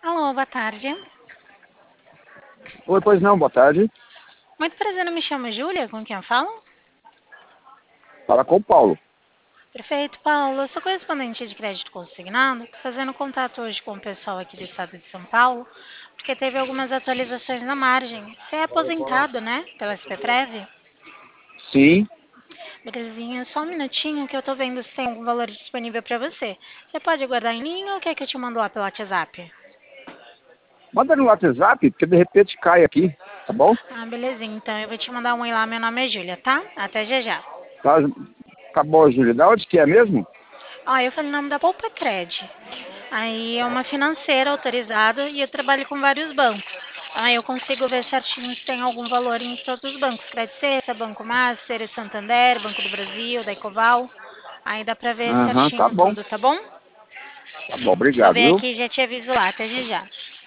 Alô, boa tarde. Oi, pois não, boa tarde. Muito prazer, eu me chamo Júlia, com quem eu falo? Fala com o Paulo. Perfeito, Paulo. Eu sou correspondente de crédito consignado, fazendo contato hoje com o pessoal aqui do estado de São Paulo, porque teve algumas atualizações na margem. Você é aposentado, né, pela SPPrev? Sim, Belezinha, só um minutinho que eu tô vendo se tem algum valor disponível para você. Você pode aguardar em linha ou quer que eu te mando lá pelo WhatsApp? manda no WhatsApp, porque de repente cai aqui, tá bom? Ah, belezinha. Então eu vou te mandar um oi lá. Meu nome é Júlia, tá? Até já já. Tá, tá bom, Júlia. Da onde que é mesmo? Ó, eu falei o nome da Poupa Cred. Aí é uma financeira autorizada e eu trabalho com vários bancos. Aí eu consigo ver certinho se tem algum valor em todos os bancos. Credit Suisse, Banco Master, Santander, Banco do Brasil, da Ecoval. Aí dá pra ver Aham, tá certinho bom. tudo, tá bom? Tá bom, Vou obrigado, ver viu? aqui e já te aviso lá. Até já já.